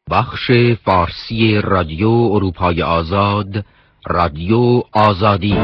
بخش فارسی رادیو اروپای آزاد، رادیو آزادی.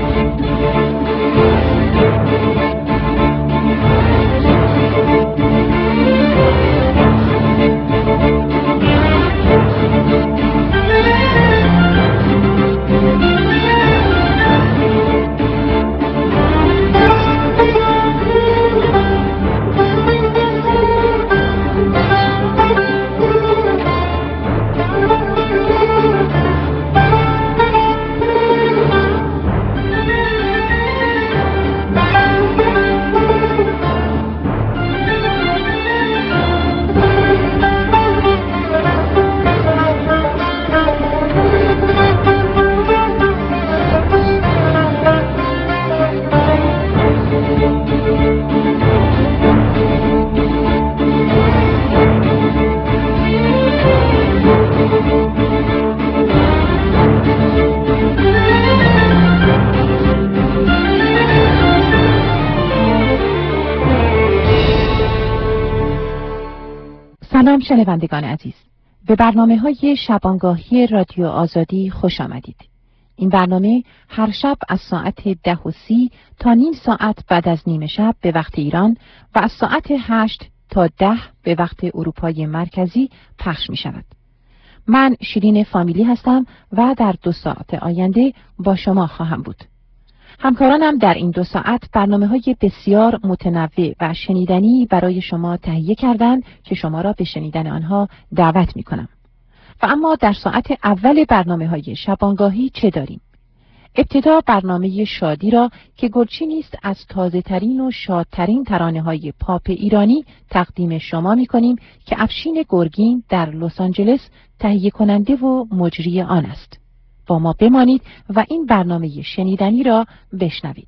سلام شنوندگان عزیز، به برنامه‌های شبانگاهی رادیو آزادی خوش آمدید. این برنامه هر شب از ساعت 10:30 تا نیم ساعت بعد از نیمه شب به وقت ایران و از ساعت 8 تا 10 به وقت اروپای مرکزی پخش می شود. من شیرین فامیلی هستم و در 2 ساعت آینده با شما خواهم بود. همکارانم در این 2 ساعت برنامه‌های بسیار متنوع و شنیدنی برای شما تهیه کردند که شما را به شنیدن آنها دعوت می‌کنم. و اما در ساعت اول برنامه‌های شبانگاهی چه داریم؟ ابتدا برنامه شادی را که گلچینی است از تازه‌ترین و شادترین ترانه‌های پاپ ایرانی تقدیم شما می‌کنیم که افشین گرگین در لس آنجلس تهیه کننده و مجری آن است. با ما بمانید و این برنامه شنیدنی را بشنوید.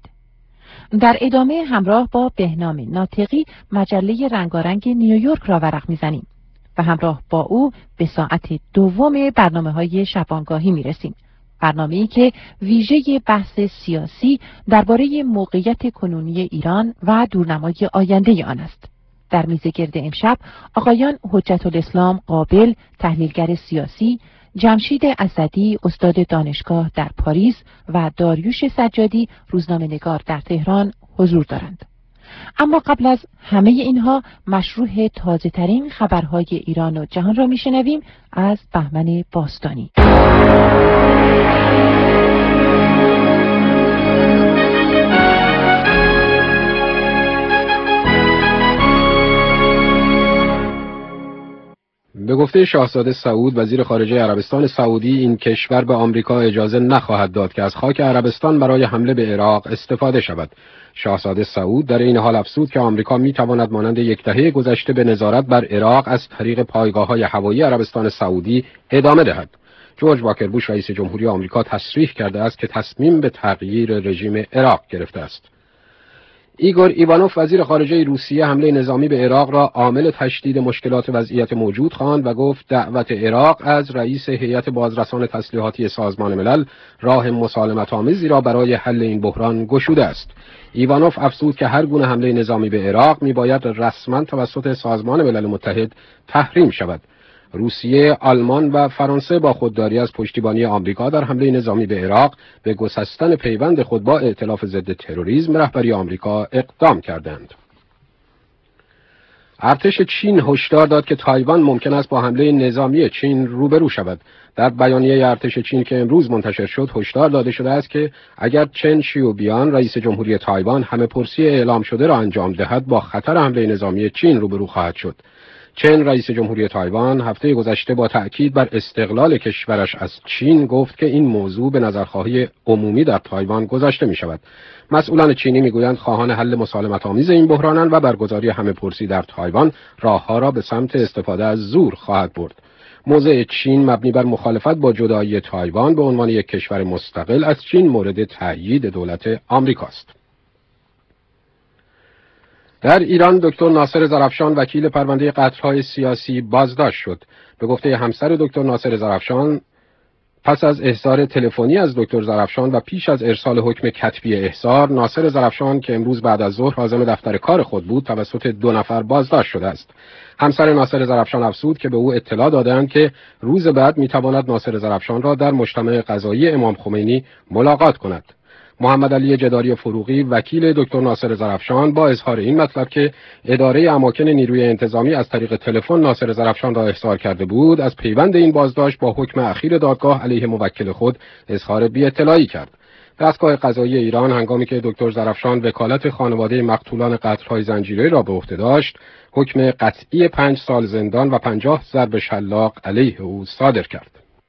در ادامه همراه با بهنام ناطقی مجله رنگارنگ نیویورک را ورق میزنیم و همراه با او به ساعت دوم برنامه‌های شبانگاهی میرسیم. برنامه‌ای که ویژه بحث سیاسی درباره موقعیت کنونی ایران و دورنمای آینده آن است. در میز گرد امشب آقایان حجت الاسلام قابل، تحلیلگر سیاسی، جمشید اسدی استاد دانشگاه در پاریس و داریوش سجادی روزنامه‌نگار در تهران حضور دارند. اما قبل از همه اینها مشروح تازه‌ترین خبرهای ایران و جهان را میشنویم از بهمن باستانی. به گفته شاهزاده سعود وزیر خارجه عربستان سعودی، این کشور به آمریکا اجازه نخواهد داد که از خاک عربستان برای حمله به عراق استفاده شود. شاهزاده سعود در این حال افزود که آمریکا میتواند مانند 10 دهه گذشته به نظارت بر عراق از طریق پایگاه‌های هوایی عربستان سعودی ادامه دهد. جورج واکر بوش رئیس جمهوری آمریکا تصریح کرده است که تصمیم به تغییر رژیم عراق گرفته است. ایگور ایوانوف وزیر خارجه روسیه حمله نظامی به عراق را عامل تشدید مشکلات وضعیت موجود خواند و گفت دعوت عراق از رئیس هیئت بازرسان تسلیحاتی سازمان ملل راه مسالمت آمیزی را برای حل این بحران گشوده است. ایوانوف افزود که هر گونه حمله نظامی به عراق میباید رسما توسط سازمان ملل متحد تحریم شود. روسیه، آلمان و فرانسه با خودداری از پشتیبانی آمریکا در حمله نظامی به عراق به گسستن پیوند خود با ائتلاف ضد تروریسم رهبری آمریکا اقدام کردند. ارتش چین هشدار داد که تایوان ممکن است با حمله نظامی چین روبرو شود. در بیانیه ارتش چین که امروز منتشر شد هشدار داده شده است که اگر چن شیوبیان رئیس جمهوری تایوان همه پرسی اعلام شده را انجام دهد با خطر حمله نظامی چین روبرو خواهد شد. چن رئیس جمهوری تایوان هفته گذشته با تأکید بر استقلال کشورش از چین گفت که این موضوع به نظرخواهی عمومی در تایوان گذاشته می شود. مسئولان چینی میگویند خواهان حل مسالمت آمیز این بحرانند و برگزاری همه پرسی در تایوان راهها را به سمت استفاده از زور خواهد برد. موضع چین مبنی بر مخالفت با جدایی تایوان به عنوان یک کشور مستقل از چین مورد تأیید دولت آمریکاست. در ایران دکتر ناصر زرافشان وکیل پرونده قتل‌های سیاسی بازداشت شد. به گفته همسر دکتر ناصر زرافشان پس از احضار تلفنی از دکتر زرافشان و پیش از ارسال حکم کتبی احضار، ناصر زرافشان که امروز بعد از ظهر عازم دفتر کار خود بود توسط 2 نفر بازداشت شده است. همسر ناصر زرافشان افزود که به او اطلاع دادند که روز بعد میتواند ناصر زرافشان را در مجتمع قضایی امام خمینی ملاقات کند. محمد علی جداری فروغی وکیل دکتر ناصر زرافشان با اظهار این مطلب که اداره اماکن نیروی انتظامی از طریق تلفن ناصر زرافشان را احضار کرده بود، از پیوند این بازداشت با حکم اخیر دادگاه علیه موکل خود اظهار بی‌اطلاعی کرد. دستگاه قضایی ایران هنگامی که دکتر زرافشان وکالت خانواده مقتولان قتل‌های زنجیره‌ای را به عهده داشت، حکم قطعی 5 سال زندان و 50 ضرب شلاق علیه او صادر کرد.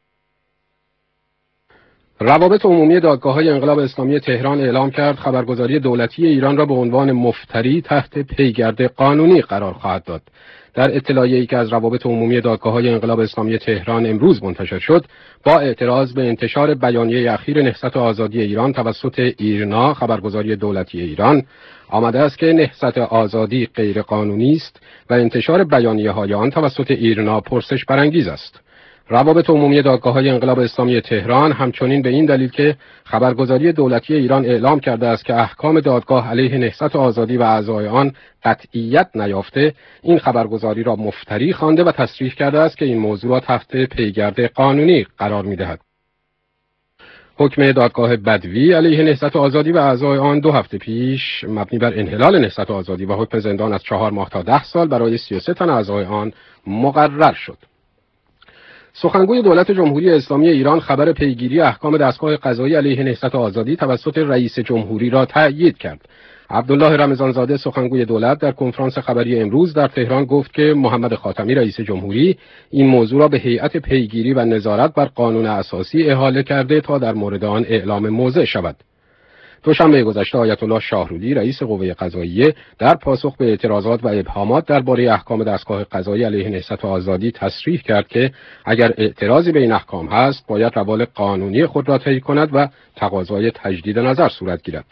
روابط عمومی دادگاه‌های انقلاب اسلامی تهران اعلام کرد خبرگزاری دولتی ایران را به عنوان مفتری تحت پیگرد قانونی قرار خواهد داد. در اطلاعیه‌ای که از روابط عمومی دادگاه‌های انقلاب اسلامی تهران امروز منتشر شد، با اعتراض به انتشار بیانیه اخیر نهضت آزادی ایران توسط ایرنا خبرگزاری دولتی ایران آمده است که نهضت آزادی غیر قانونی است و انتشار بیانیه‌های آن توسط ایرنا پرسش برانگیز است. روابط عمومی دادگاه‌های انقلاب اسلامی تهران همچنین به این دلیل که خبرگزاری دولتی ایران اعلام کرده است که احکام دادگاه علیه نهضت آزادی و اعضای آن قطعیت نیافته، این خبرگزاری را مفتری خوانده و تصریح کرده است که این موضوع را تحت پیگرد قانونی قرار می‌دهد. حکم دادگاه بدوی علیه نهضت آزادی و اعضای آن 2 هفته پیش مبنی بر انحلال نهضت آزادی و حکم زندان از 4 ماه تا 10 سال برای 33 تن اعضای آن مقرر شد. سخنگوی دولت جمهوری اسلامی ایران خبر پیگیری احکام دستگاه قضایی علیه نهضت آزادی توسط رئیس جمهوری را تأیید کرد. عبدالله رمضانزاده سخنگوی دولت در کنفرانس خبری امروز در تهران گفت که محمد خاتمی رئیس جمهوری این موضوع را به هیئت پیگیری و نظارت بر قانون اساسی احاله کرده تا در مورد آن اعلام موضع شود. دوشنبه گذشته آیت الله شاهرودی رئیس قوه قضاییه در پاسخ به اعتراضات و ابهامات درباره احکام دستگاه قضایی علیه نهضت آزادی تصریح کرد که اگر اعتراضی به این احکام هست باید روال قانونی خود را طی کند و تقاضای تجدید نظر صورت گیرد.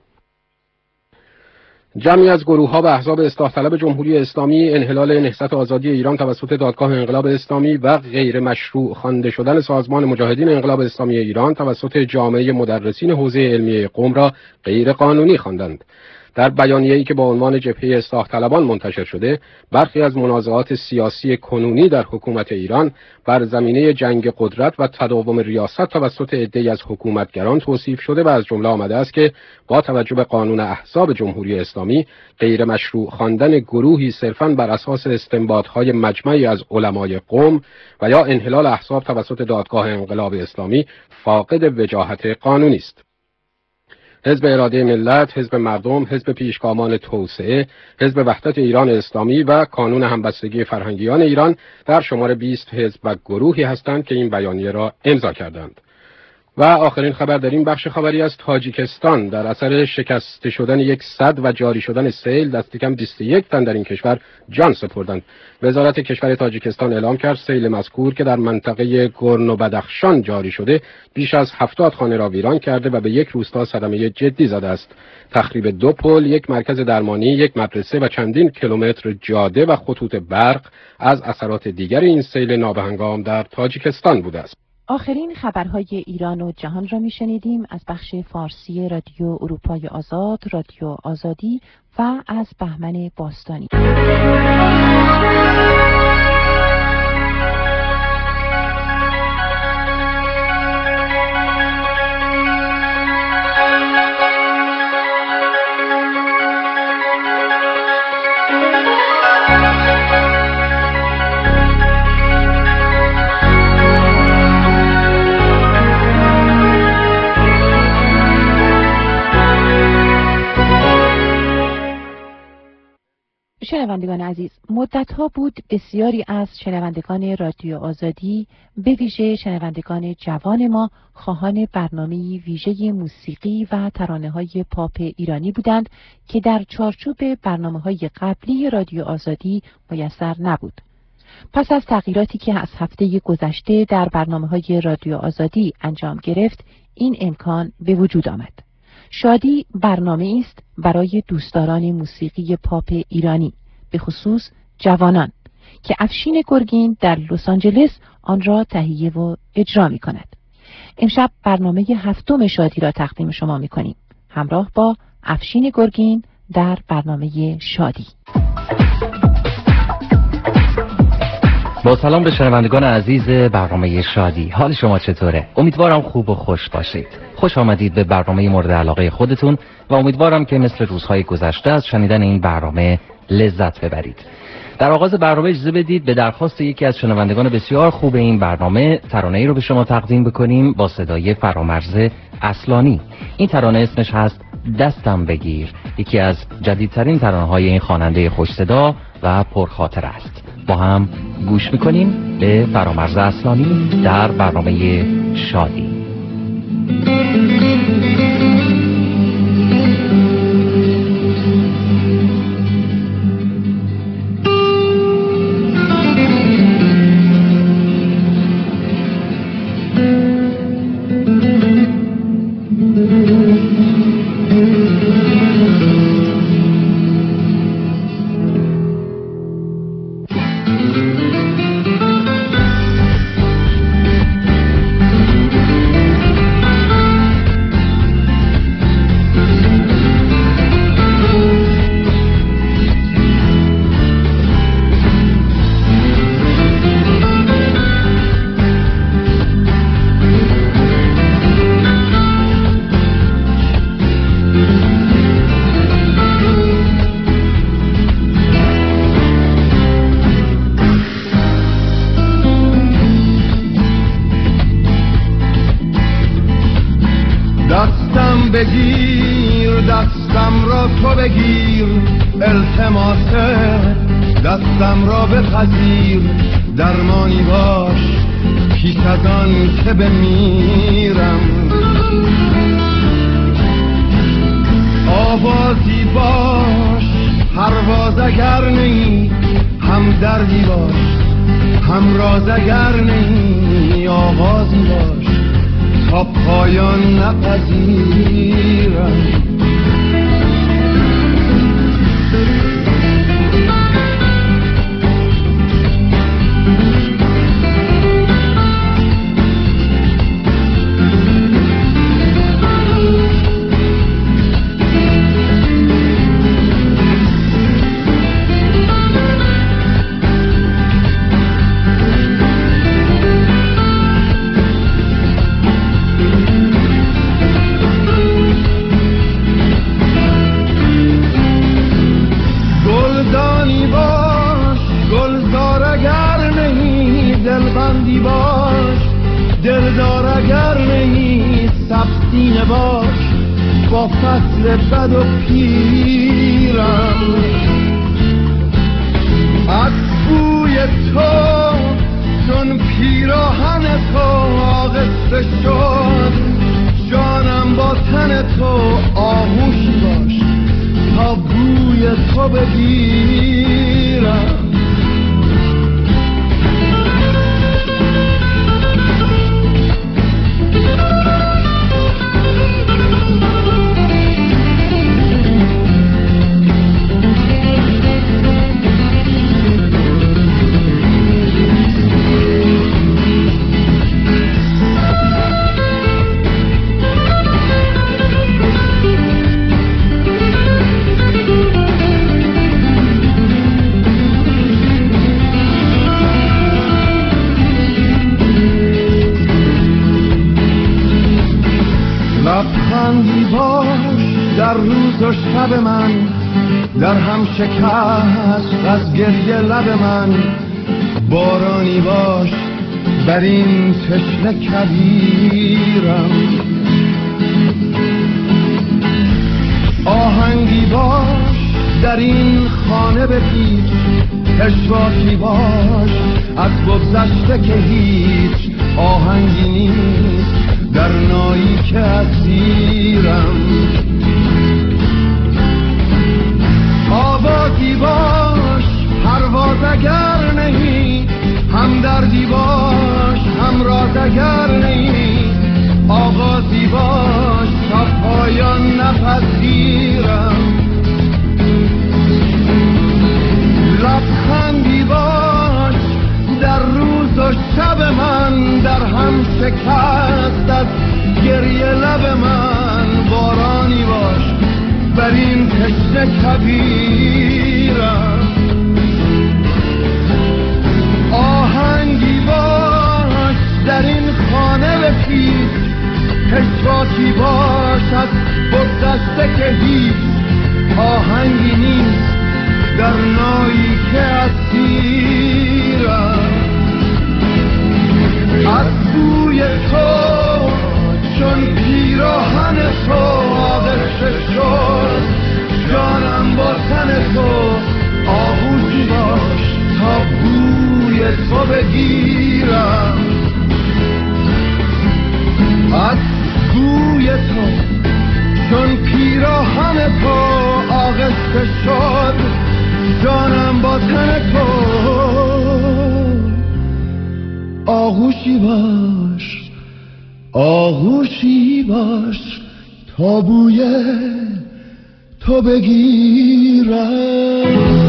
جمعی از گروه‌ها و احزاب اصلاح طلب جمهوری اسلامی انحلال نهضت آزادی ایران توسط دادگاه انقلاب اسلامی و غیر مشروع خوانده شدن سازمان مجاهدین انقلاب اسلامی ایران توسط جامعه مدرسین حوزه علمیه قم را غیر قانونی خواندند. در بیانیه‌ای که با عنوان جبهه اصلاح طلبان منتشر شده، برخی از منازعات سیاسی کنونی در حکومت ایران بر زمینه جنگ قدرت و تداوم ریاست توسط عده‌ای از حکومتگران توصیف شده و از جمله آمده است که با توجه به قانون احزاب جمهوری اسلامی غیر مشروع خواندن گروهی صرفاً بر اساس استنباط‌های مجمعی از علمای قم و یا انحلال احزاب توسط دادگاه انقلاب اسلامی فاقد وجاهت قانونی است. حزب اراده ملت، حزب مردم، حزب پیشگامان توسعه، حزب وحدت ایران اسلامی و کانون همبستگی فرهنگیان ایران در شمار 20 حزب و گروهی هستند که این بیانیه را امضا کردند. و آخرین خبر در این بخش خبری از تاجیکستان در اثر شکست شدن یک سد و جاری شدن سیل دست کم 21 تن در این کشور جان سپردند. وزارت کشور تاجیکستان اعلام کرد سیل مذکور که در منطقه گورن و بدخشان جاری شده بیش از 70 خانه را ویران کرده و به یک روستا صدمه جدی زده است. تخریب 2 پل، یک مرکز درمانی، یک مدرسه و چندین کیلومتر جاده و خطوط برق از اثرات دیگر این سیل نابهنگام در تاجیکستان بوده است. آخرین خبرهای ایران و جهان را میشنیدیم از بخش فارسی رادیو اروپای آزاد، رادیو آزادی و از بهمن باستانی. شنوندگان عزیز، مدت‌ها بود بسیاری از شنوندگان رادیو آزادی به ویژه شنوندگان جوان ما خواهان برنامه‌ای ویژه موسیقی و ترانه‌های پاپ ایرانی بودند که در چارچوب برنامه‌های قبلی رادیو آزادی میسر نبود. پس از تغییراتی که از هفته گذشته در برنامه‌های رادیو آزادی انجام گرفت، این امکان به وجود آمد. شادی برنامه است برای دوستداران موسیقی پاپ ایرانی، به خصوص جوانان، که افشین گرگین در لس آنجلس آن را تهیه و اجرا می کند. امشب برنامه 7 شادی را تقدیم شما می کنیم، همراه با افشین گرگین در برنامه شادی. با سلام به شنوندگان عزیز برنامه شادی. حال شما چطوره؟ امیدوارم خوب و خوش باشید. خوش آمدید به برنامه مورد علاقه خودتون و امیدوارم که مثل روزهای گذشته از شنیدن این برنامه لذت ببرید. در آغاز برنامه اجازه بدید به درخواست یکی از شنوندگان بسیار خوب این برنامه ترانه‌ای رو به شما تقدیم بکنیم با صدای فرامرز اصلانی. این ترانه اسمش هست دستم بگیر، یکی از جدیدترین ترانه‌های این خواننده خوش صدا و پرخاطره است. با هم گوش میکنیم به فرامرز اصلانی در برنامه شادی. بگیر دستم را تو بگیر، التماسه دستم را بپذیر، درمانی باش پیش از آن که بمیرم، آوازی باش پرواز اگر نی، هم دردی باش هم راز اگر نی، آغازی باش تا پایان نپذیرم. دلبندی باش دلدار اگر نهی، سبسینه باش با فصل بد و پیرم، از بوی تو چون پیراهن تو آغسته شد، جانم با تن تو آغوشی باش تا بوی تو بگیرم. لبخندی باش در روز و شب من، در هم شکست از گریه لب من، بارانی باش بر این تشنه کبیرم، آهنگی باش در این خانه بپیچ، پشواکی باش از بگذشته که هیچ آهنگی نیست در نایی که اسیرم، آوازی باش پرواز اگر نهی، هم دردی باش هم راز اگر نهی، آغازی باش تا پایان نپذیرم، لبخندی باش در روز و شب من، در هم شکست از گریه لب من، بارانی باش بر این تشنه کبیرم، پشواکی باشد بگذشته که هیچ آهنگی نیست در نایی که اسیرم. از بوی تو چون پیراهن تو آغشته شد جانم با تن تو، آغوشی باش تا بوی تو بگیرم. از بوی تو چون پیراهن تو آغشته شد جانم با تن تو، آغوشی باش آغوشی باش تا بوی تو بگیرم.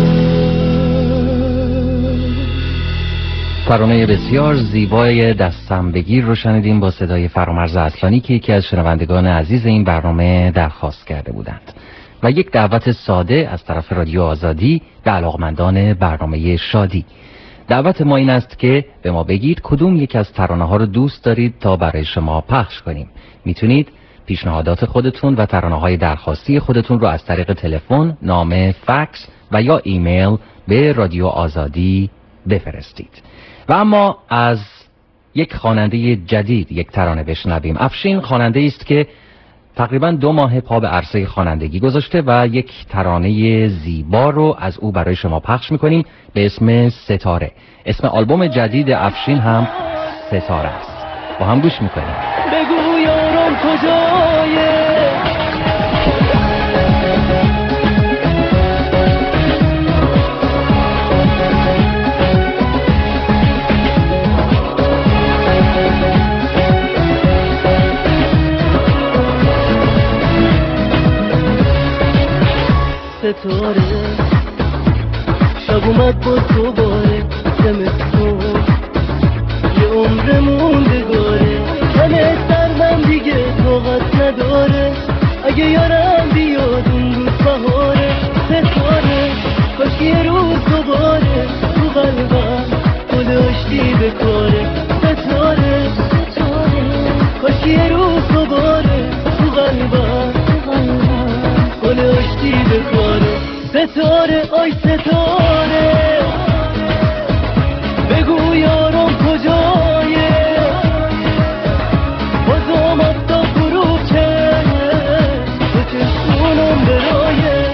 ترانه بسیار زیبای دستم بگیر رو شنیدیم با صدای فرامرز اصلانی که یکی از شنوندگان عزیز این برنامه درخواست کرده بودند و یک دعوت ساده از طرف رادیو آزادی به علاقمندان برنامه شادی. دعوت ما این است که به ما بگید کدوم یک از ترانه ها رو دوست دارید تا برای شما پخش کنیم. میتونید پیشنهادات خودتون و ترانه های درخواستی خودتون رو از طریق تلفن، نامه، فکس و یا ایمیل به رادیو آزادی بفرستید. و اما از یک خواننده جدید یک ترانه بشنویم. افشین خواننده است که تقریبا 2 ماه پا به عرصه خوانندگی گذاشته و یک ترانه زیبا رو از او برای شما پخش میکنیم به اسم ستاره. اسم آلبوم جدید افشین هم ستاره است. با هم گوش میکنیم. بگو یارم کجایه، ستاره شب اومد با تو باره، زمستون یه عمر موندگاره، همه سرمن دیگه طاقت نداره، اگه یارم بیاد اون روز بهاره. ستاره کاش یه روز دوباره تو قلبم گل آشتی بکاره. ستاره کاش یه روز دوباره تو قلبم گل آشتی بکاره. ستاره آی ستاره بگو یارم کجایه، بازم تا غروب که به چشمونم برایه.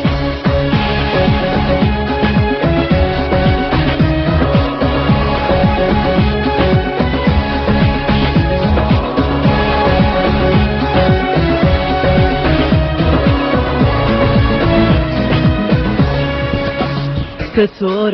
ستاره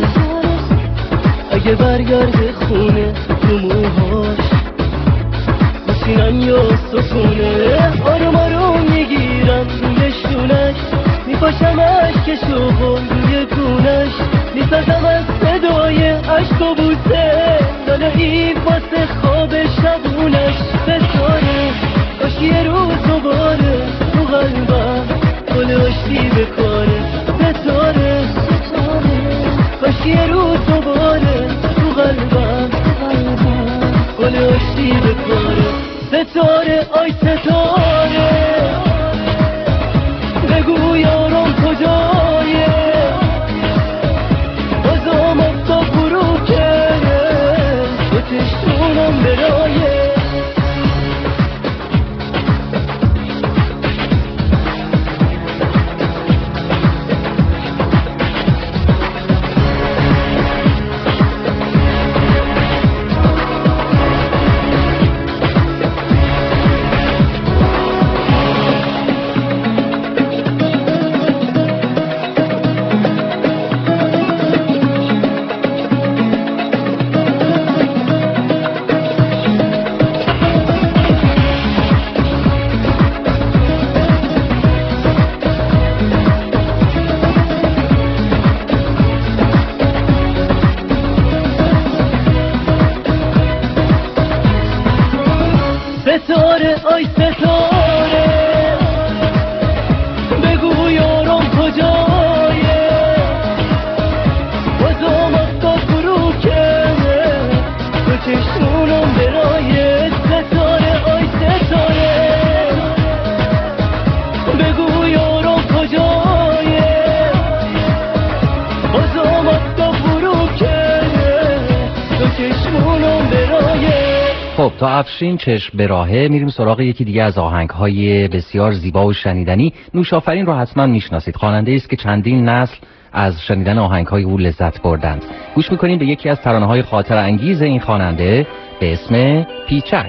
اگه برگرده خونه تو موهاش بسینم یا ستونه، آروم آروم میگیرم روی شونش، میپاشم عشقشو روی گونش، میسازم از صدای عشق و بوسه دلایی واسه خواب شبونش. ستاره کاش یه روز دوباره تو قلبم گل آشتی بکاره. ستاره کاش یه روز دوباره تو قلبم گل آشتی بکاره. ستاره آی ستاره بگو یارم کجایه، بازم تا غروب که چشمونم برایه. خب تا افشین چشم به راهه میریم سراغ یکی دیگه از آهنگ‌های بسیار زیبا و شنیدنی. نوشافرین رو حتما میشناسید. خواننده‌ای است که چندین نسل از شنیدن آهنگ‌های او لذت بردند. گوش می‌کنیم به یکی از ترانه‌های خاطر انگیز این خواننده به اسم پیچک.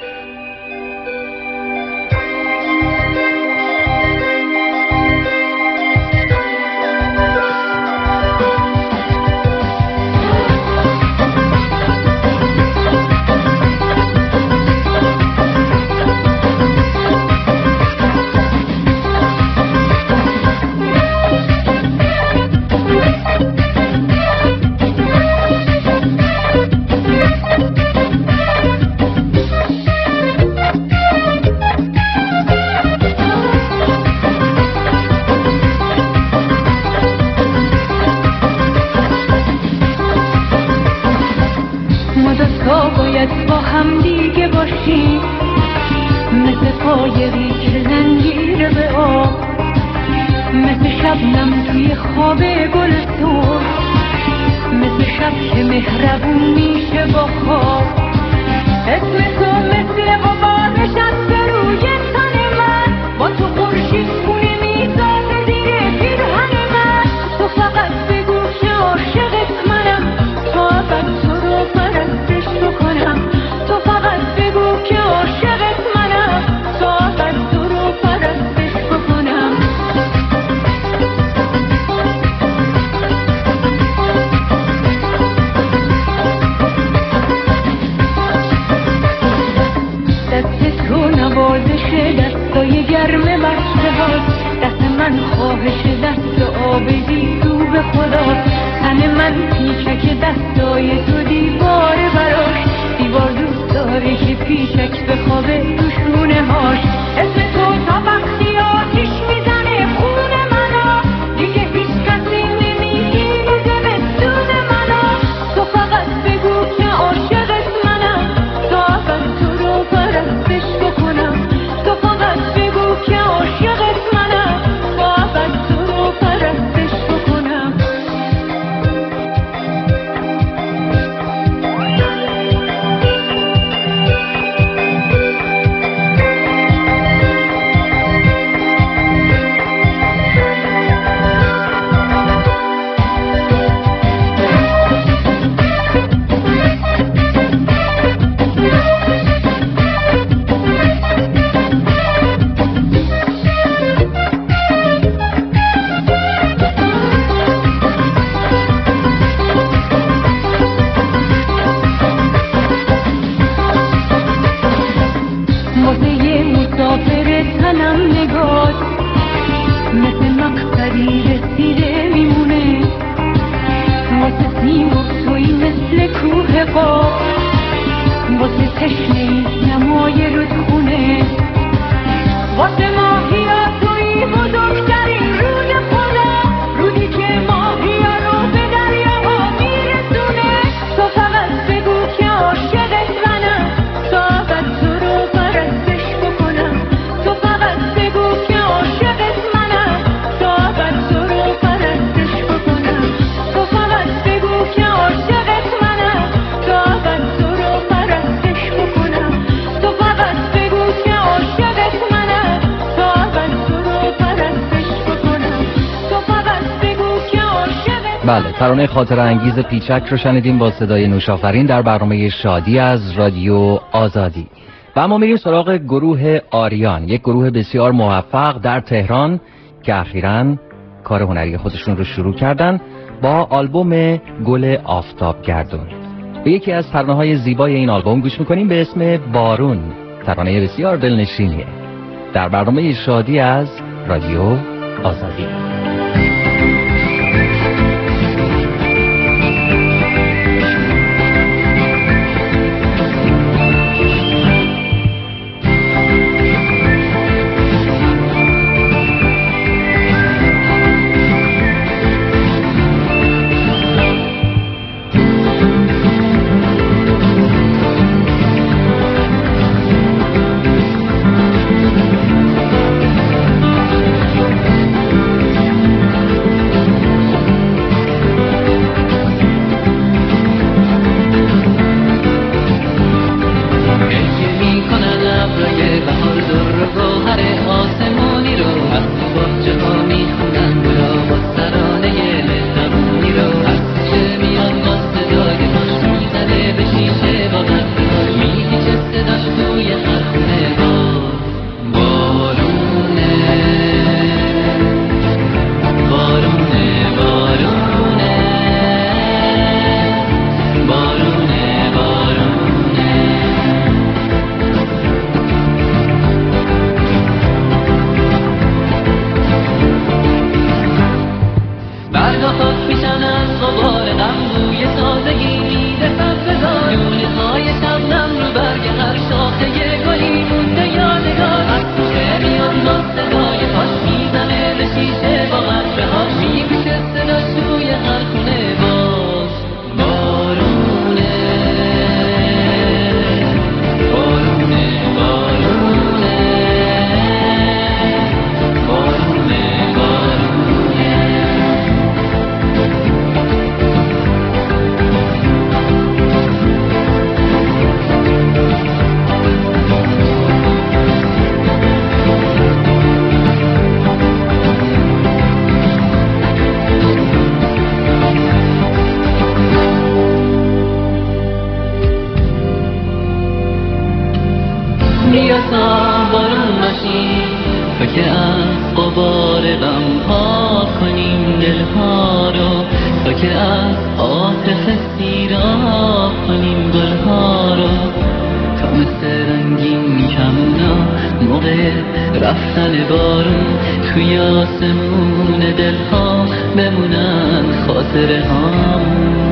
بله، ترانه خاطر انگیز پیچک رو شنیدیم با صدای نوشافرین در برنامه شادی از رادیو آزادی. و اما میریم سراغ گروه آریان، یک گروه بسیار موفق در تهران که اخیراً کار هنری خودشون رو شروع کردن با آلبوم گل آفتاب گردون. به یکی از ترانه‌های زیبای این آلبوم گوش میکنیم به اسم بارون. ترانه بسیار دلنشینیه در برنامه شادی از رادیو آزادی. بارون باشی، تو که از غبار غم پاک کنیم دلها رو، تو که از عاطفه سیراب کنیم گلها رو، تا مثل رنگین کمونا موقع رفتن بارون توی آسمون دلها بمونن خاطره هامون.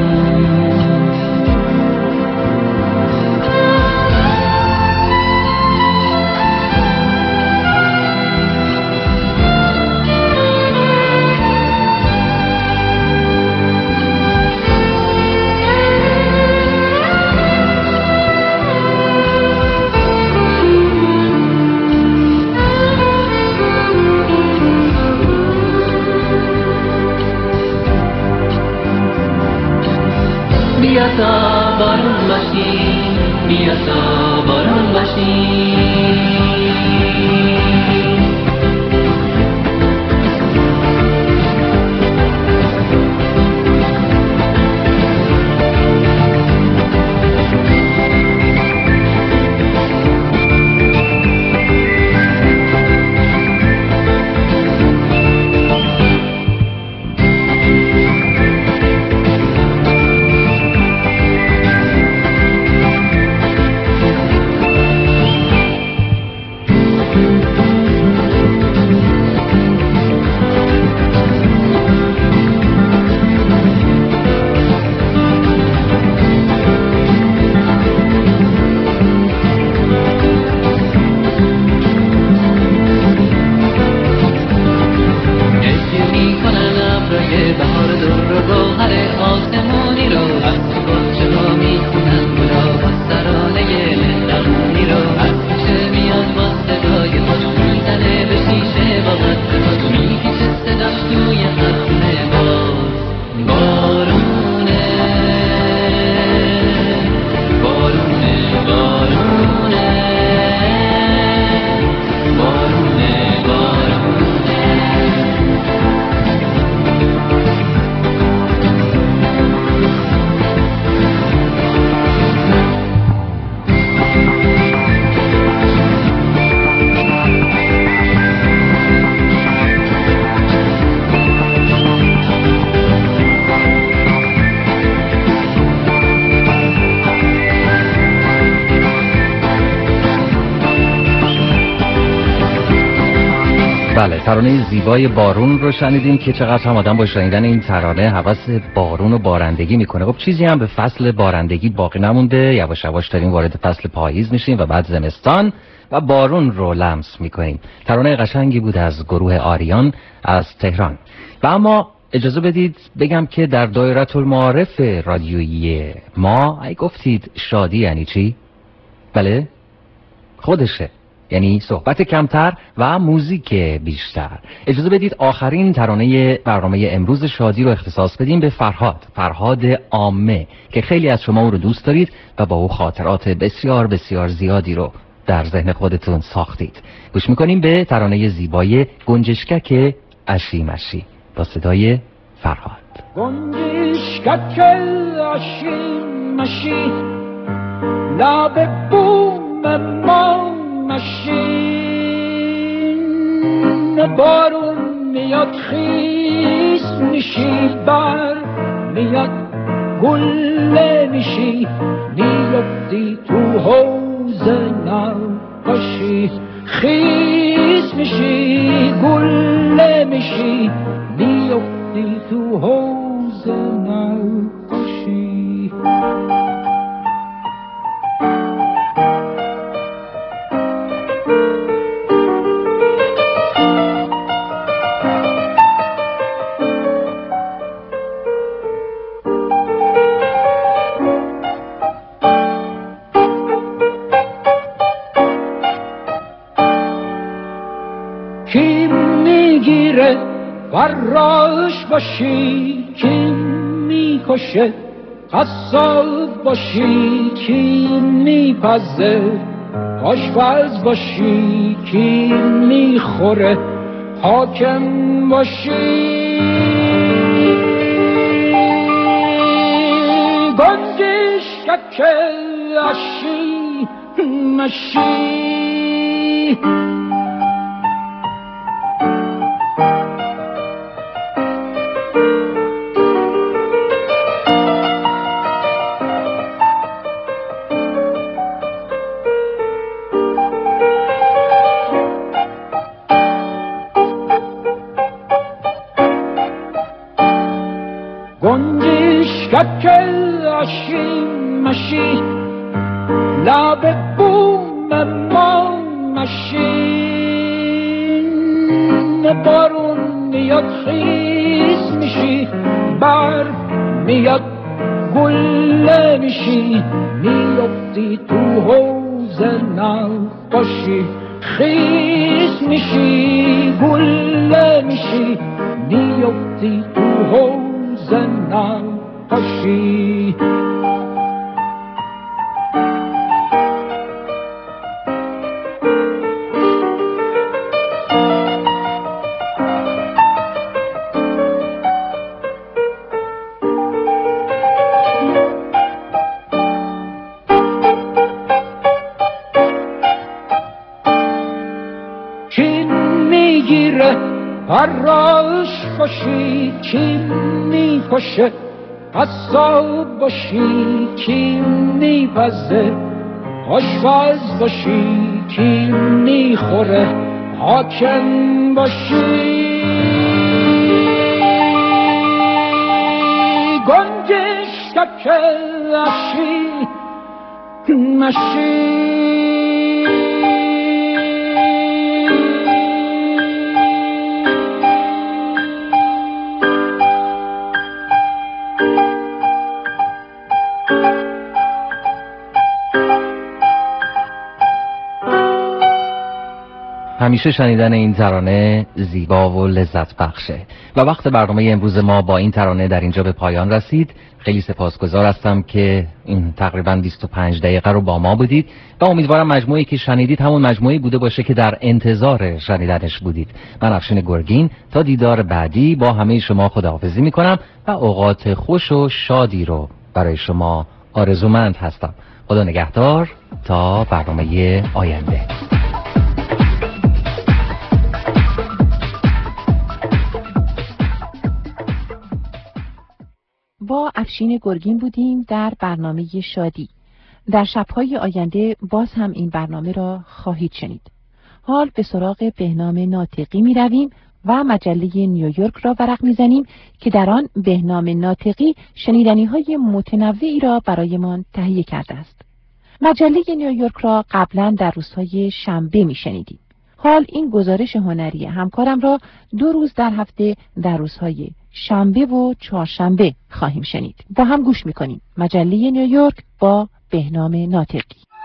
بیا تا بارون باشی، بیا تا بارون باشی. بله، ترانه زیبای بارون رو شنیدیم که چقدر هم آدم با شنیدن این ترانه هوس بارون و بارندگی میکنه. خب چیزی هم به فصل بارندگی باقی نمونده، یواش یواش داریم وارد فصل پاییز میشیم و بعد زمستان و بارون رو لمس میکنیم. ترانه قشنگی بود از گروه آریان از تهران. و اما اجازه بدید بگم که در دایره المعارف رادیویی ما ای گفتید شادی یعنی چی؟ بله خودشه، یعنی صحبت کمتر و موزیک بیشتر. اجازه بدید آخرین ترانه برنامه امروز شادی رو اختصاص بدیم به فرهاد عامه که خیلی از شما او رو دوست دارید و با او خاطرات بسیار بسیار زیادی رو در ذهن خودتون ساختید. گوش میکنیم به ترانه زیبای گنجشکک اشی مشی با صدای فرهاد. گنجشکک اشی مشی لب بوم ما مشین، بارون میاد خیس میشی، بر میاد گله میشی، میفتی تو حوض نقاشی، خیس میشی گله میشی، میفتی تو حوض نقاشی. فراش باشی کی میکشه، قصاب باشی کی میپزه، آشپز باشی کی میخوره، حاکم باشی گنجشکک اشی مشی. گنجشکک اشی مشی لب بوم ما مشین بارون میاد خیس میشی برف میاد گله میشی میافتی تو حوض نقاشی خیس میشی گله میشی میافتی تو حوض نقاشی فراش باشی کی میکشه قصاب باشی کی میپزه آشپز باشی کی میخوره حاکم باشی گنجش که اشی مشی همیشه شنیدن این ترانه زیبا و لذت بخشه و وقت برنامه امروز ما با این ترانه در اینجا به پایان رسید. خیلی سپاسگزار هستم که این تقریباً 25 دقیقه رو با ما بودید و امیدوارم مجموعی که شنیدید همون مجموعی بوده باشه که در انتظار شنیدنش بودید. من افشین گرگین تا دیدار بعدی با همه شما خداحافظی میکنم و اوقات خوش و شادی رو برای شما آرزومند هستم. خدا نگهدار تا برنامه آینده. با افشین گرگین بودیم در برنامه شادی. در شب‌های آینده باز هم این برنامه را خواهید شنید. حال به سراغ بهنام ناطقی می رویم و مجله نیویورک را ورق می زنیم که در آن بهنام ناطقی شنیدنی‌های متنوعی را برایمان تهیه کرده است. مجله نیویورک را قبلا در روزهای شنبه می شنیدیم. حال این گزارش هنری همکارم را 2 روز در هفته در روزهای شنبه و چهارشنبه خواهیم شنید. با هم گوش میکنیم. مجله نیویورک با بهنام ناطقی.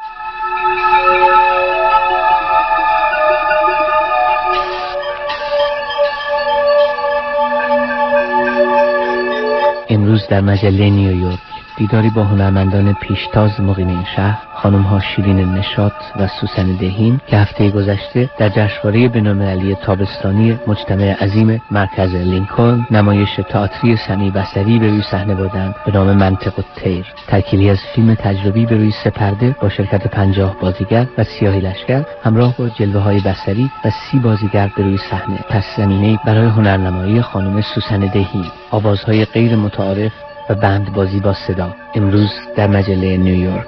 امروز در مجله نیویورک دیداری با هنرمندان پیشتاز مقیم این شهر، خانم‌ها شیرین نشاط و سوسن دهین که هفته گذشته در جشنواره بین‌المللی تابستانی مجتمع عظیم مرکز لینکلن نمایش تئاتری سمی بصری به روی صحنه بردند به نام منطق الطیر، ترکیبی از فیلم تجربی به روی 3 پرده با شرکت 50 بازیگر و سیاهی لشکر همراه با جلوه‌های بصری و 30 بازیگر به روی صحنه. پس زمینه برای هنرنمایی خانم سوسن دهین، آوازهای غیر متعارف و بند بازی با صدا. امروز در مجله نیویورک.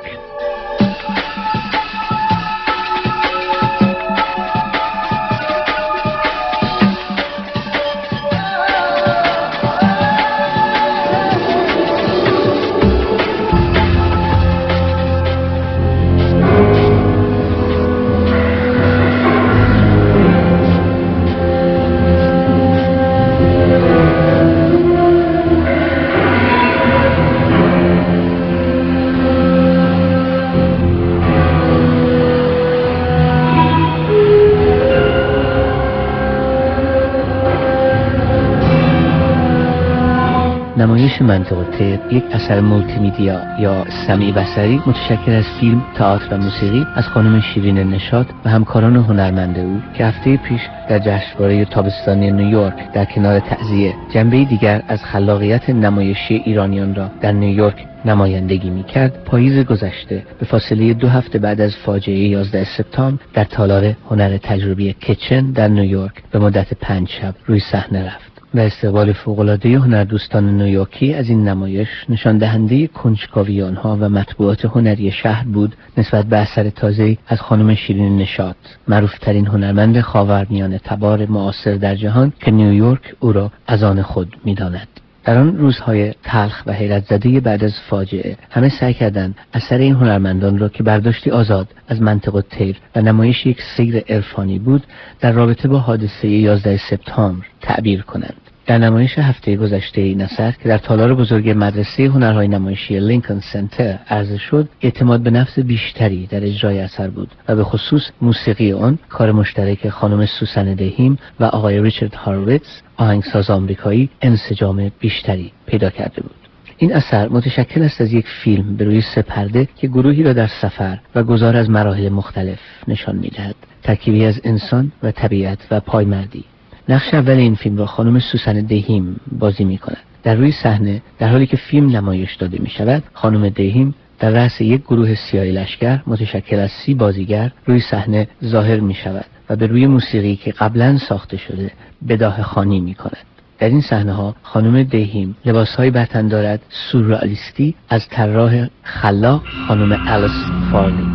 نمایش منطقه تیر یک اثر مولتی میدیا یا سمعی بصری متشکل از فیلم، تئاتر و موسیقی از خانم شیرین نشاط و همکاران هنرمند او که هفته پیش در جشنواره تابستانی نیویورک در کنار تعزیه جنبه دیگر از خلاقیت نمایشی ایرانیان را در نیویورک نمایندگی می‌کرد، پاییز گذشته به فاصله 2 هفته بعد از فاجعه 11 سپتامبر در تالار هنر تجربی کیچن در نیویورک به مدت 5 شب روی صحنه رفت و استقبال فوق‌العاده هنردوستان نیویورکی از این نمایش نشان دهنده کنجکاوی آنها و مطبوعات هنری شهر بود نسبت به اثر تازه‌ای از خانم شیرین نشاط، معروف‌ترین هنرمند خاورمیانه تبار معاصر در جهان که نیویورک او را از آن خود می‌داند. در آن روزهای تلخ و حیرت زده بعد از فاجعه همه سعی کردند اثر این هنرمندان را که برداشتی آزاد از منطقه تیر و نمایش یک سیر عرفانی بود در رابطه با حادثه 11 سپتامبر تعبیر کنند. در نمایش هفته گذشته این اثر که در تالار بزرگ مدرسه هنرهای نمایشی لینکن سنتر عرضه شد، اعتماد به نفس بیشتری در اجرای اثر بود و به خصوص موسیقی آن کار مشترک خانم سوسن دهیم و آقای ریچارد هارویتز، آهنگساز آمریکایی، انسجام بیشتری پیدا کرده بود. این اثر متشکل است از یک فیلم به روی 3 پرده که گروهی را در سفر و گذار از مراحل مختلف نشان می‌دهد، ترکیبی از انسان و طبیعت و پایمردی. نقش اول این فیلم را خانم سوسن دهیم بازی می‌کند. در روی صحنه در حالی که فیلم نمایش داده می‌شود، خانم دهیم در رأس یک گروه سیاهی لشکر متشکل از 30 بازیگر روی صحنه ظاهر می‌شود و به روی موسیقی که قبلا ساخته شده بداهه خوانی می‌کند. در این صحنه‌ها خانم دهیم لباس‌های بر تن دارد سورئالیستی از طراح خلاق خانم الیس فارلی.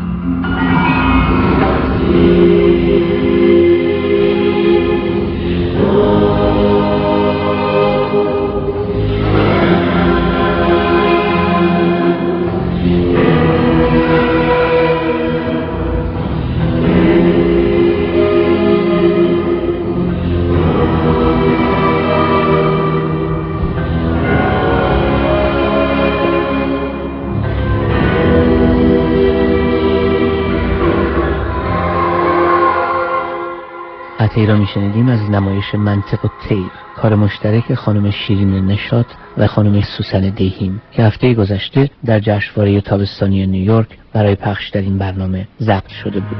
قطعی را میشنیدیم از نمایش منطقه تیر، کار مشترک خانم شیرین نشاط و خانم سوسن دهیم که هفته گذشته در جشنواره تابستانی نیویورک برای پخش در این برنامه ضبط شده بود.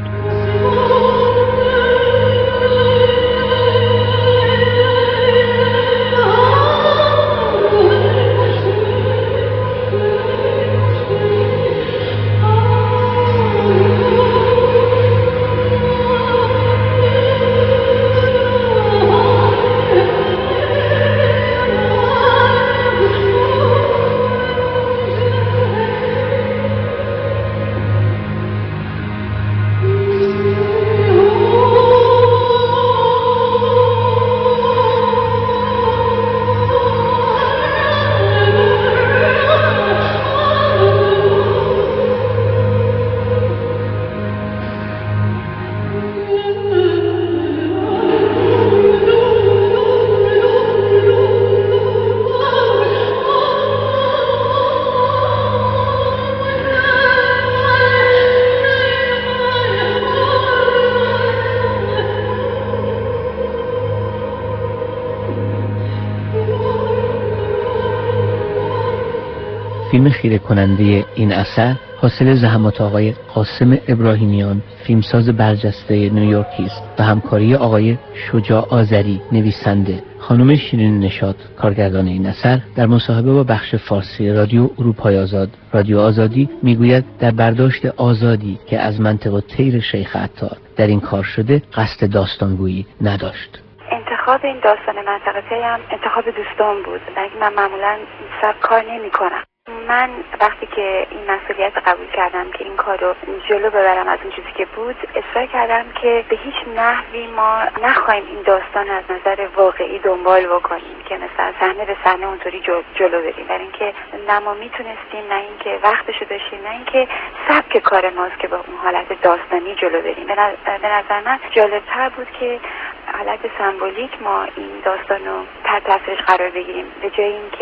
فیلم خیره کننده این اثر حاصل زحمات آقای قاسم ابراهیمیان، فیلمساز برجسته نیویورکی است و همکاری آقای شجاع آذری، نویسنده. خانم شیرین نشاط، کارگردان این اثر، در مصاحبه با بخش فارسی رادیو اروپای آزاد، رادیو آزادی، میگوید در برداشت آزادی که از منطقه تیر شیخ عطار در این کار شده قصد داستانگویی نداشت. انتخاب این داستان منطقه تیر هم انتخاب دوستان بود، ولی من معمولا سب کار نمی کنم. من وقتی که این مسئولیت قبول کردم که این کار رو جلو ببرم از اون چیزی که بود، اصرار کردم که به هیچ نحوی ما نخواهیم این داستان از نظر واقعی دنبال بکنیم که مثلا صحنه به صحنه اونطوری جلو بریم، برای اینکه نه ما میتونستیم، نه اینکه وقتشو داشتیم، نه اینکه سبک کار ماست که با اون حالت داستانی جلو بریم. به نظر من جالب‌تر بود که حالت سمبولیک ما این داستان رو تحت تاثیرش قرار بگیریم، به جای اینکه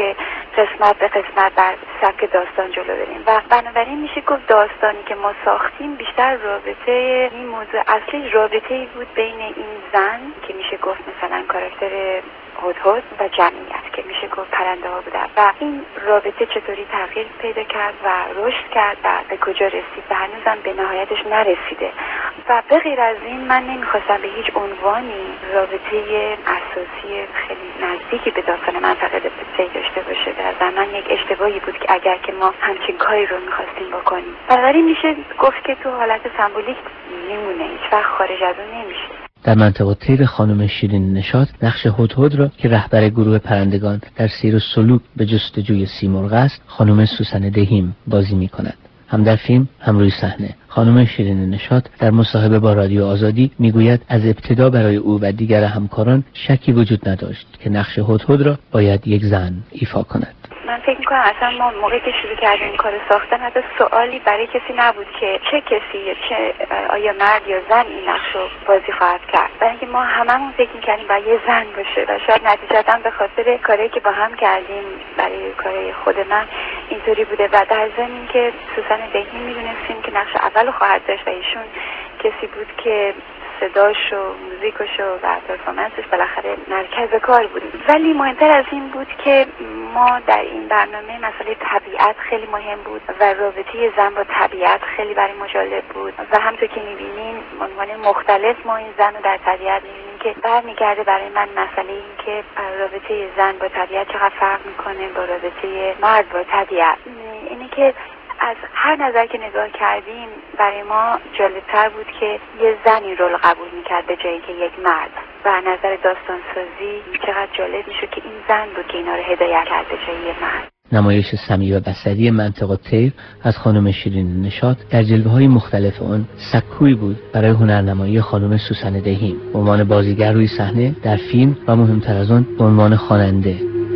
قسمت به قسمت بر سبک داستان جلو بریم و بنابراین میشه گفت داستانی که ما ساختیم بیشتر رابطه این موضوع اصلی رابطه‌ای بود بین این زن که میشه گفت مثلا کاراکتر هدهد و جمعیت که میشه گفت پرنده ها بودن و این رابطه چطوری تغییر پیدا کرد و رشد کرد و به کجا رسید و هنوزم به نهایتش نرسیده. و به غیر از این من نمیخواستم به هیچ عنوانی رابطه اساسی خیلی نزدیکی به داستان منطقه پی داشته باشه. به نظر من یک اشتباهی بود که اگر که ما همچین کاری رو میخواستیم بکنیم. بنابراین میشه گفت که تو حالت سمبولیک میمونه، هیچ وقت خارج از اون نمیشه. در منطقه طیر خانم شیرین نشاط نقش هدهد را که رهبر گروه پرندگان در سیر و سلوک به جستجوی سیمرغ است خانم سوسن دهیم بازی می کند. هم در فیلم هم روی صحنه خانم شیرین نشاط در مصاحبه با رادیو آزادی میگوید از ابتدا برای او و دیگر همکاران شکی وجود نداشت که نقش هدهد را باید یک زن ایفا کند. من فکر میکنم اصلا ما موقعی که شروع کردیم این کار ساختن حتی سوالی برای کسی نبود که چه کسی، چه آیا مرد یا زن این نقش رو بازی خواهد کرد. برای اینکه ما هممون فکر میکردیم باید یه زن باشه و شاید نتیجتا به خاطر کاری که با هم کردیم برای کارهای خود من اینطوری بوده. و در ضمن که سوسن دهیم میدونستیم که نقش اولو خواهد داشت و ایشون کسی بود که صداش و موزیکش و پرفورمنسش بالاخره مرکز کار بود. ولی مهمتر از این بود که ما در این برنامه مسئله طبیعت خیلی مهم بود و رابطه زن با طبیعت خیلی برای ما جالب بود و همونطور که می‌بینین عنوان مختلف ما این زن رو در طبیعت می‌بینیم که برمیگرده برای من مسئله این که رابطه زن با طبیعت چقدر فرق می‌کنه با رابطه مرد با طبیعت. اینه که از هر نظر که نگاه کردیم برای ما جالبتر بود که یه زن این رول قبول میکرد به جایی که یک مرد و نظر داستانسازی چقدر جالب میشه که این زن بود که اینا رو هدایت کرد به جایی یک مرد. نمایش سمی و بصری منطقه طیر از خانم شیرین نشاط در جلوه‌های مختلف آن سکویی بود برای هنرنمایی خانم سوسن دهیم به عنوان بازیگر روی صحنه در فیلم و مهمتر از آن به عنوان خواننده.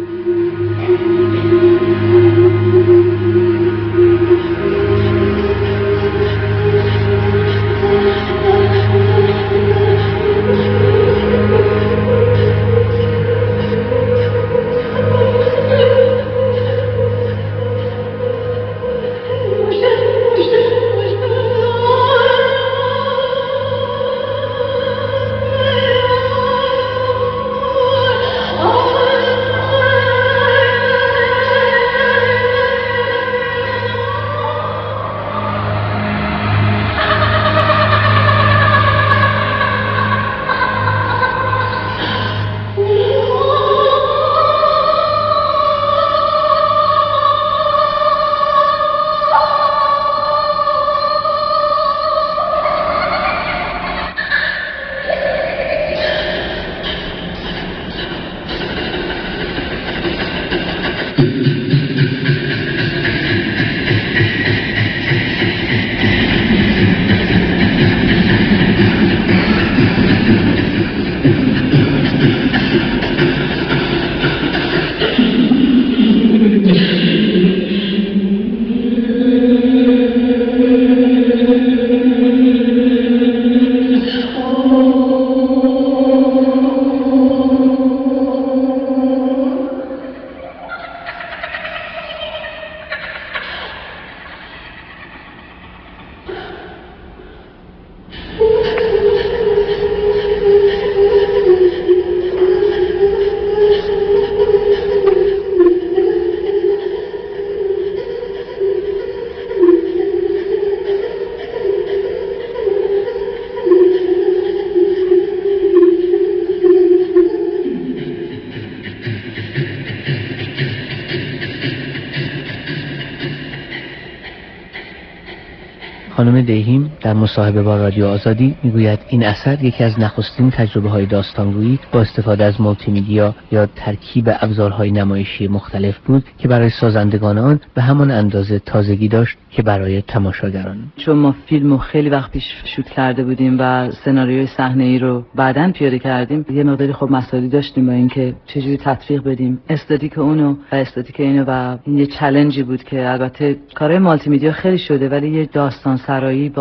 خانم دهیم در مصاحبه با رادیو آزادی میگوید این اثر یکی از نخستین تجربه‌های داستانگویی با استفاده از مولتی میدیا یا ترکیب ابزارهای نمایشی مختلف بود که برای سازندگان آن به همان اندازه تازگی داشت که برای تماشاگران. چون ما فیلمو خیلی وقت پیش شوت کرده بودیم و سناریوی صحنه‌ای رو بعداً پیاده کردیم، یه مقداری خب مسائلی داشتیم با اینکه چجوری تطبیق بدیم استاتیک اونو و استاتیک اینو و این یه چالنجی بود که البته کارهای مالتی میدیا خیلی شده ولی یه داستان سرایی با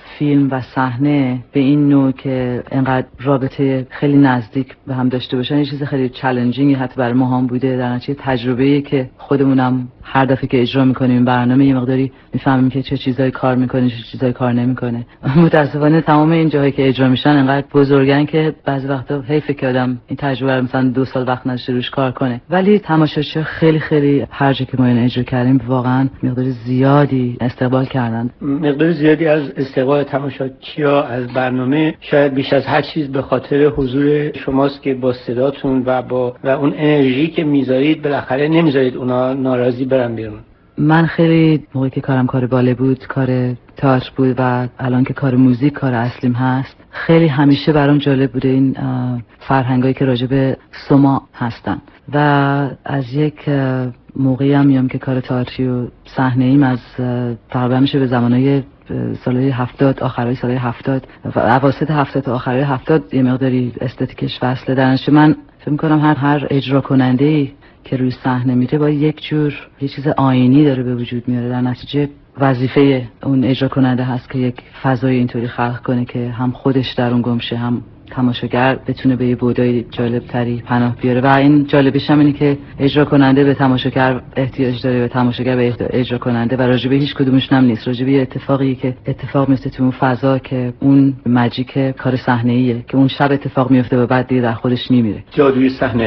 فیلم و صحنه به این نوع که انقدر رابطه خیلی نزدیک به هم داشته باشن یه چیز خیلی چالنجینگی حتی برای ما هم بوده. در نتیجه تجربه‌ای که خودمونم هر دفعه که اجرا می‌کنیم برنامه یه مقداری می‌فهمیم که چه چیزایی کار می‌کنه چه چیزایی کار نمی‌کنه. متأسفانه تمام این جاهایی که اجرا میشن انقدر بزرگن که بعضی وقتا حیفه که آدم این تجربه رو مثلا 2 سال وقت نشه روش کار کنه. ولی تماشاچی خیلی هر جا که ما این اجرا کردیم واقعا مقدار زیادی استقبال کردن. مقدار زیادی از استقبال تماشاچی‌ها از برنامه شاید بیش از هر چیز به خاطر حضور شماست که با صداتون و اون انرژی که میذارید بالاخره نمیذارید اونا ناراضی برن بیرون. من خیلی موقعی که کارم کار باله بود، کار تئاتر بود و الان که کار موزیک کار اصلیم هست، خیلی همیشه برام جالب بوده این فرهنگایی که راجع به سوما هستن و از یک موقعی هم میام که کار تئاتری و صحنه ایم از تقریبا میشه به زمانهای سالهای 70 آخرای سالهای 70 و اواسط 70 تا آخرای 70 یه مقداری استاتیکش وصله. در نتیجه من فکر می‌کنم هر اجرا کننده‌ای که روی صحنه میره با یک جور یه چیز آینی داره به وجود میاره. در نتیجه وظیفه اون اجرا کننده هست که یک فضای اینطوری خلق کنه که هم خودش در اون گم شه هم تماشاگر بتونه به یه بعدای جالب تری پناه بیاره. و این جالبش هم اینه که اجرا کننده به تماشاگر احتیاج داره و تماشاگر به اجرا کننده و راجبه هیچ کدومش هم نیست. راجبه یه اتفاقی که اتفاق میفته تو اون فضا که اون ماجیک کار صحنه‌ایه که اون شب اتفاق میفته و بعد دیگه در خودش میمیره. جادوی صحنه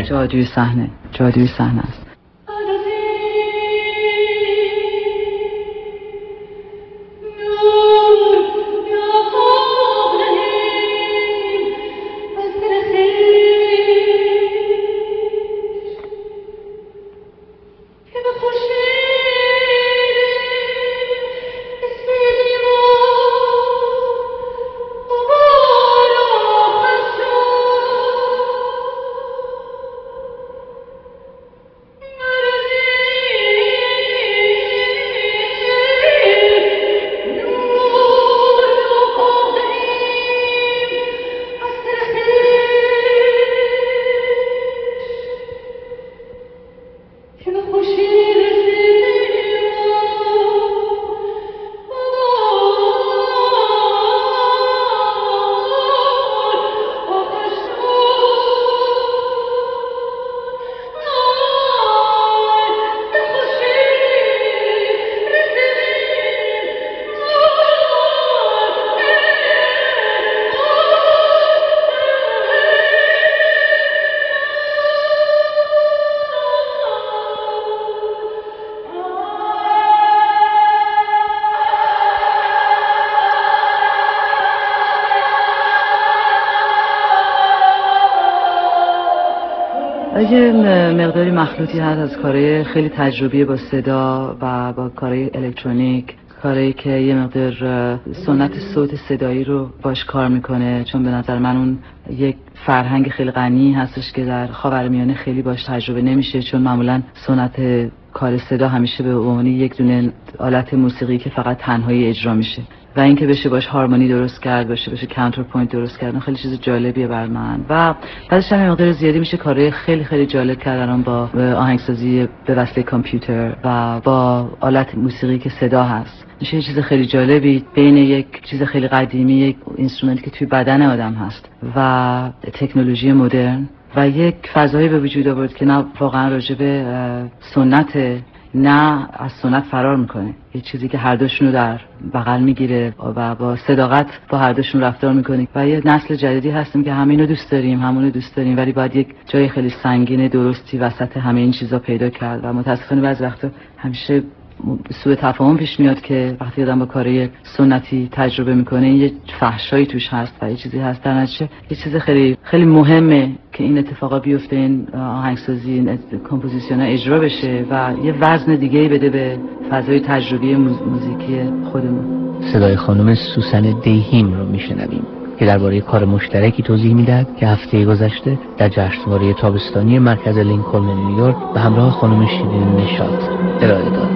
است. یه مقداری مخلوطی هست از کارهای خیلی تجربی با صدا و با کارهای الکترونیک، کاری که یه مقدار سنت صوت صدایی رو باش کار میکنه، چون به نظر من اون یک فرهنگ خیلی غنی هستش که در خاورمیانه خیلی باش تجربه نمیشه، چون معمولا سنت کار صدا همیشه به عنوان یک دونه آلت موسیقی که فقط تنهایی اجرا میشه و اینکه بشه باش هارمونی درست کرد، بشه کانترپوینت درست کردن، خیلی چیز جالبیه بر من. و بعدش هم مقدار زیادی میشه کارهای خیلی خیلی جالب کردن با آهنگسازی به وسیله کامپیوتر و با آلت موسیقی که صدا هست. میشه یه چیز خیلی جالبی بین یک چیز خیلی قدیمی، یک اینسترومنتی که توی بدن آدم هست و تکنولوژی مدرن و یک فضایی به وجود آورد که نه واقعا راجع به سنت، نه از سنت فرار میکنه، یه چیزی که هر دوشون رو در بغل میگیره و با صداقت با هر دوشون رفتار میکنه و یه نسل جدیدی هستیم که همه اینو دوست داریم، همونو دوست داریم، ولی باید یک جای خیلی سنگین درستی وسط همه این چیزا پیدا کرد و متاسفانه بعضی وقتا همیشه سوء تفاهم پیش میاد که وقتی آدم با کارهای سنتی تجربه میکنه یه فحشایی توش هست و یه چیزی هست. در نتیجه یه چیز خیلی خیلی مهمه که این اتفاقا بیفته، این آهنگسازی، این کمپوزیشن ها اجرا بشه و یه وزن دیگه‌ای بده به فضای تجربی موزیکی خودمون. صدای خانم سوسن دیهیم رو میشنویم که درباره کار مشترکی توضیح میدهد که هفته گذشته در جشنواره تابستانی مرکز لینکلن نیویورک به همراه خانم شیرین نشاط ارائه داد.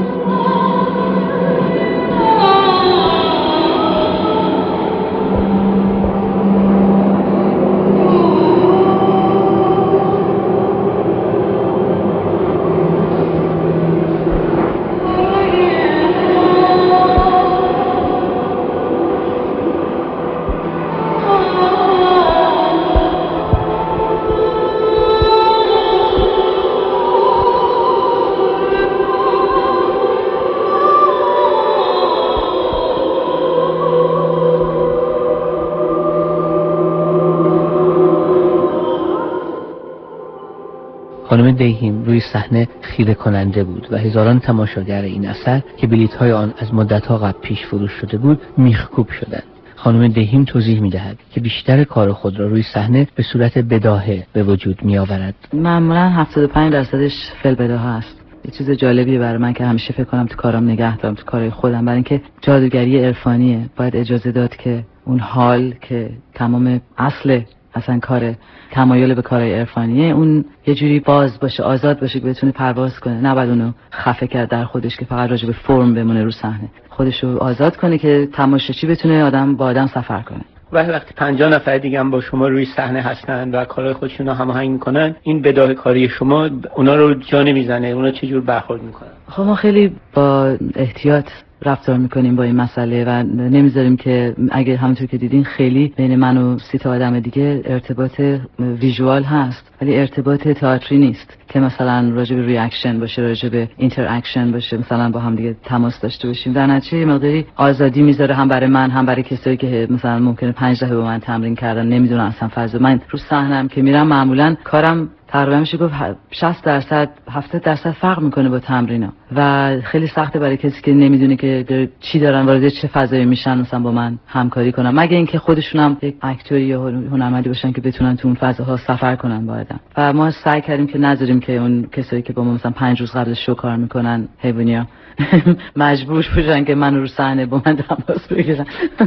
خانم دیهیم روی صحنه خیره کننده بود و هزاران تماشاگر این اثر که بلیط‌های آن از مدت‌ها قبل پیش فروش شده بود میخکوب شدند. خانم دیهیم توضیح می‌دهد که بیشتر کار خود را روی صحنه به صورت بداهه به وجود می‌آورد. معمولاً 75% فعل بداهه است. یه چیز جالبیه برای من که همیشه فکر کنم تو کارم نگه دارم، تو کارهای خودم، برای اینکه جادوگری عرفانیه. باید اجازه داد که اون حال که تمام اصلا کار تمایل به کارهای عرفانیه، اون یه جوری باز باشه، آزاد باشه که بتونه پرواز کنه. نباید اونو خفه کرد در خودش که فقط راجع به فرم بمونه رو صحنه. خودشو آزاد کنه که تماشاچی بتونه با آدم سفر کنه. وقتی 50 نفر دیگه هم با شما روی صحنه هستن و کارهای خودشون رو هماهنگ میکنن، این بداهه کاری شما اونا رو جا نمیزنه؟ اونا چه جور برخورد میکنن؟ خب ما خیلی با احتیاط رفتار میکنیم با این مسئله و نمیذاریم که، اگه همونطور که دیدین خیلی بین من و 30 تا آدم دیگه ارتباط ویژوال هست، ولی ارتباط تئاتری نیست که مثلا راجع به ریاکشن باشه، راجع به اینتراکشن باشه، مثلا با هم دیگه تماس داشته باشیم. در نتیجه مقداری آزادی میذاره، هم برای من هم برای کسایی که مثلا ممکنه 5 دفعه با من تمرین کردن نمیدونن اصلا فضا. من رو صحنه‌ام که میرم معمولا کارم تقریبا میشه گفت 60% 70% فرق میکنه با تمرینا و خیلی سخته برای کسی که نمیدونه که چی دارن، وارد چه فضایی میشن مثلا با من همکاری کنن، مگه اینکه خودشون هم یک اکتوری یا هنرمندی باشن که بتونن تو اون فضاها سفر کنن با آدم. و ما سعی کردیم که نذاریم که اون کسایی که با ما مثلا 5 روز قبل شو کار میکنن حیوانیا مجبور بشن که من رو صحنه با من تماس بگیرن،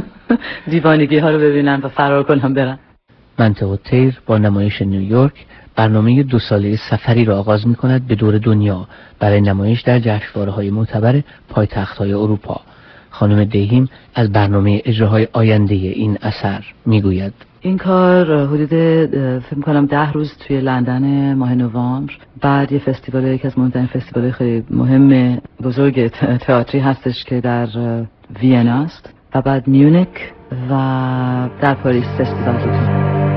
دیوانگی ها رو ببینن و فرار کنن برن. منطقه الطیر با نمایش نیویورک برنامه 2 ساله سفری را آغاز می کند به دور دنیا برای نمایش در جشنواره‌های معتبر پایتخت‌های اروپا. خانم دیهیم از برنامه اجراهای آینده این اثر میگوید. این کار حدود فکر می‌کنم 10 روز توی لندن ماه نوامبر، بعد یه فستیوال، یکی از مهمترین فستیوال‌های خیلی مهم بزرگ تئاتری هستش که در وینا است، و بعد میونیک و در پاریس فستیوال.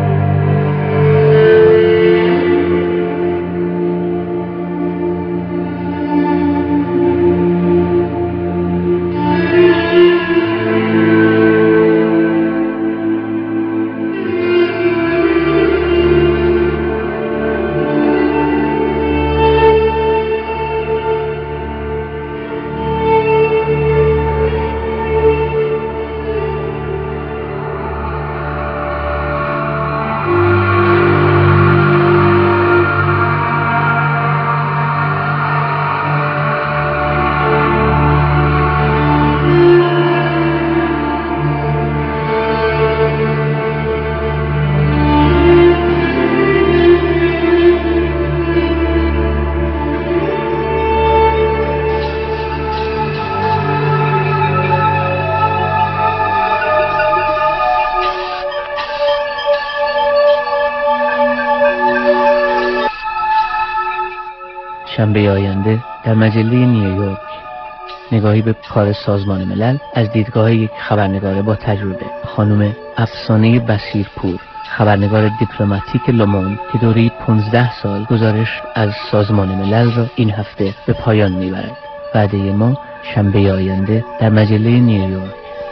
شنبه آینده در مجله نیویورک نگاهی به کار سازمان ملل از دیدگاه یک خبرنگار با تجربه، خانم افسانه بصیرپور، خبرنگار دیپلماتیک لوموند که دوره 15 سال گزارش از سازمان ملل را این هفته به پایان میبرد. وعده ما شنبه آینده در مجله نیویورک.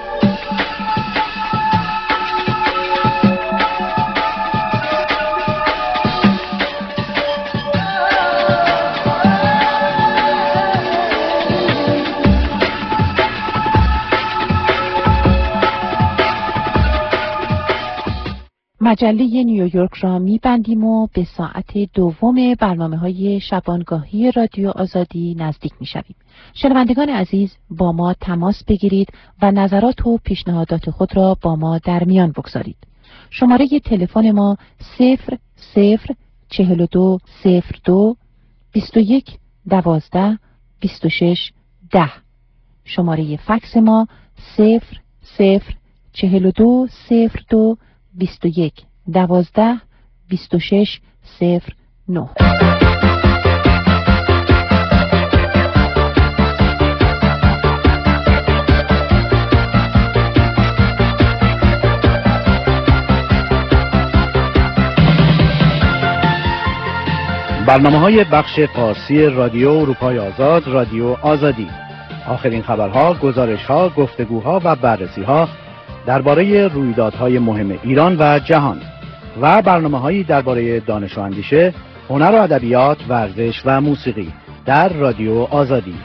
مجله نیویورک را می‌بندیم و به ساعت دوم برنامه‌های شبانگاهی رادیو آزادی نزدیک می‌شویم. شنوندگان عزیز، با ما تماس بگیرید و نظرات و پیشنهادات خود را با ما در میان بگذارید. شماره تلفن ما 0042 02 21 12 26 10. شماره فکس ما 0042 02 21 12 26 09. برنامه‌های بخش فارسی رادیو اروپای آزاد، رادیو آزادی. آخرین خبرها، گزارش‌ها، گفتگوها و بررسی‌ها درباره رویدادهای مهم ایران و جهان و برنامه‌هایی درباره دانش و اندیشه، هنر و ادبیات، ورزش و موسیقی در رادیو آزادی.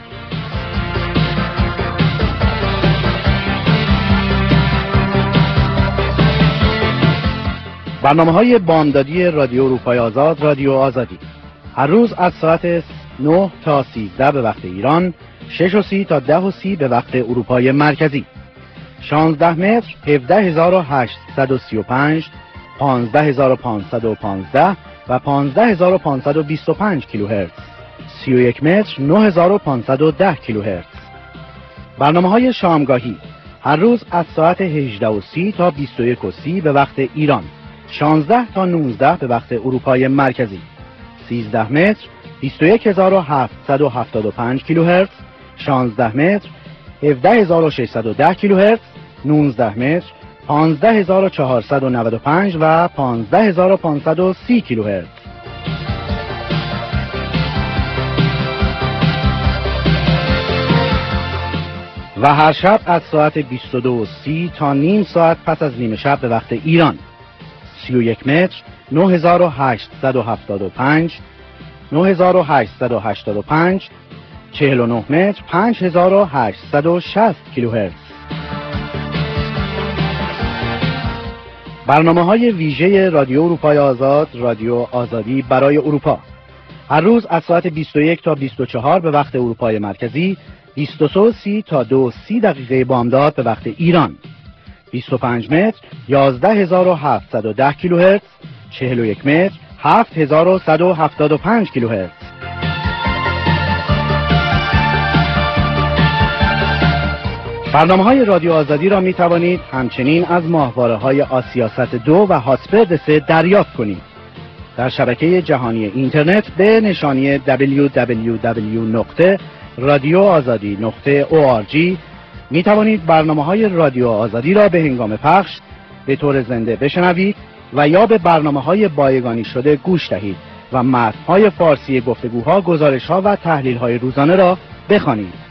برنامه‌های بامدادی رادیو اروپای آزاد، رادیو آزادی، هر روز از ساعت 9 تا 13 به وقت ایران، 6:30 تا 10:30 به وقت اروپای مرکزی. 16 متر 17835، 15515 و 15525 کیلوهرتز. 31 متر 9510 کیلوهرتز. برنامه‌های شامگاهی هر روز از ساعت 18:30 تا 21:30 به وقت ایران، 16 تا 19 به وقت اروپای مرکزی. 13 متر 21775 کیلوهرتز، 16 متر 17610 کیلوهرتز، 19 متر 15495 و 15530 کیلوهرتز. و هر شب از ساعت 22:30 تا نیم ساعت پس از نیمه شب به وقت ایران، 31 متر 9875، 9885، 49 متر 5860 کیلوهرتز. برنامه‌های ویژه رادیو اروپای آزاد، رادیو آزادی برای اروپا، هر روز از ساعت 21 تا 24 به وقت اروپای مرکزی، 22:30 تا 2:30 دقیقه بامداد به وقت ایران. 25 متر 11710 کیلوهرتز، 41 متر 7175 کیلوهرتز. برنامه‌های رادیو آزادی را می توانید همچنین از ماهواره‌های آسیاست 2 و هاتسپرد 3 دریافت کنید. در شبکه جهانی اینترنت به نشانی www.radioazadi.org می توانید برنامه‌های رادیو آزادی را به هنگام پخش به طور زنده بشنوید و یا به برنامه‌های بایگانی شده گوش دهید و متن‌های فارسی گفتگوها، گزارش‌ها و تحلیل‌های روزانه را بخوانید.